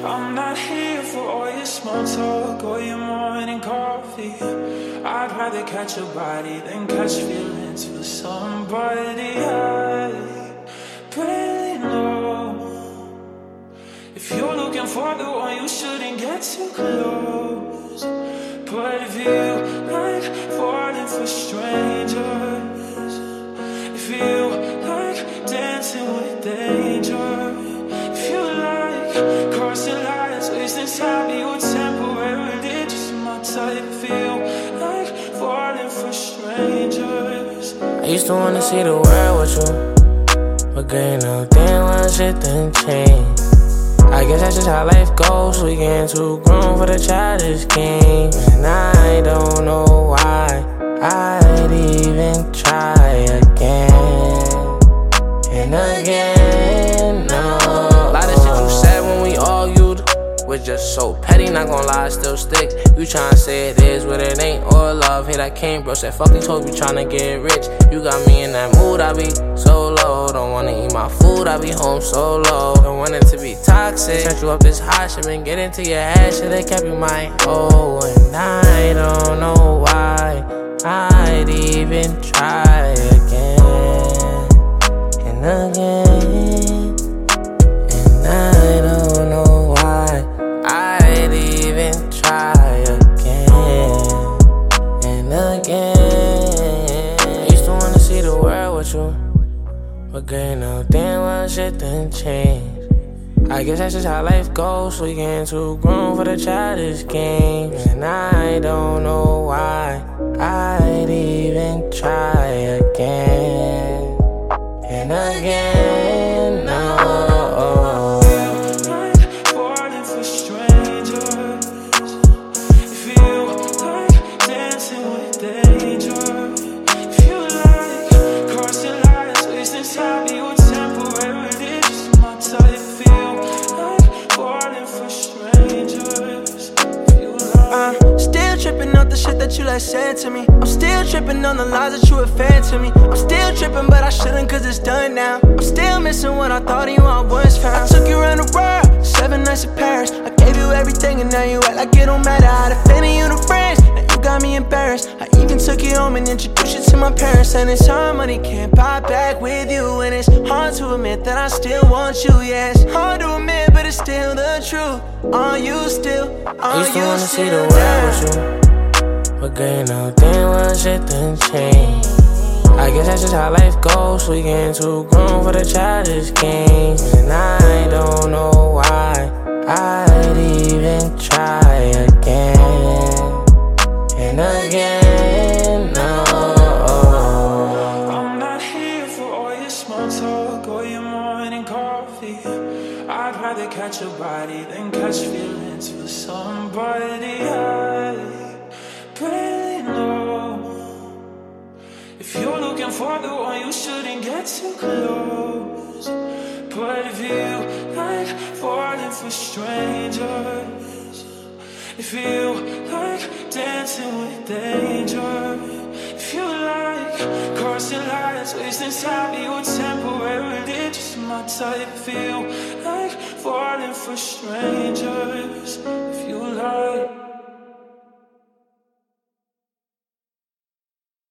I'm not here for all your small talk or your morning coffee. I'd rather catch a body than catch feelings for somebody I barely know. If you're looking for the one, you shouldn't get too close. But if you like falling for strangers, if you like dancing with danger, if you like crossing lines, wasting time, you temporarily just my type. If you like falling for strangers, I used to wanna see the world with you, but girl, you know damn well shit done changed. I guess that's just how life goes. We getting too grown for the childish game, and I don't know why I'd even try again and again. No, a lot of shit you said when we argued was just so petty. Not gonna lie, still stick. You tryna say it is what it ain't, or love. Hit that came, bro. Said fuck these hoes, we tryna get rich. You got me in that mood, I be so low. Don't wanna eat my food, I be home so low. Don't want it to be toxic. Turn you up this hot shit, been get into your head. Should've kept you my hoe, and I don't know why I'd even try again and again. And I don't know why I'd even try again and again. I used to wanna see the world with you, but girl, you know damn well shit done changed. I guess that's just how life goes. We getting too grown for the childish games, and I don't know why I'd even try again and again. No. falling for strangers, if you like dancing with danger, if you like crossing lines, wasting time, you temporarily just my type. If you like falling for strangers, if you like. Still tripping off the shit that you like said to me. I'm still tripping on the lies that you were fed to me. I'm still tripping, but I shouldn't, cause it's done now. I'm still missing what I thought of you I once found. I took you around the world, 7 nights in Paris. I gave you everything and now you act like it don't matter. I defended you to friends, now you got me embarrassed. I even took you home and introduced you to my parents. And it's hard, money can't buy back with you. And it's hard to admit that I still want you. Yeah, it's hard to admit, but it's still the truth. Are you still, I are used to you wanna see still the there? world with you, but girl, you know damn well shit done changed. I guess that's just how life goes. We getting too grown for the childish games, and I don't know why I'd even try again and again. No. I'm not here for all your small talk or your morning coffee. I'd rather catch a body than catch feelings for somebody I barely know. If you're looking for the one, you shouldn't get too close. But if you like falling for strangers, if you like dancing with danger, if you like crossing lines, wasting time, you temporarily just my type. If you like falling for strangers, if you like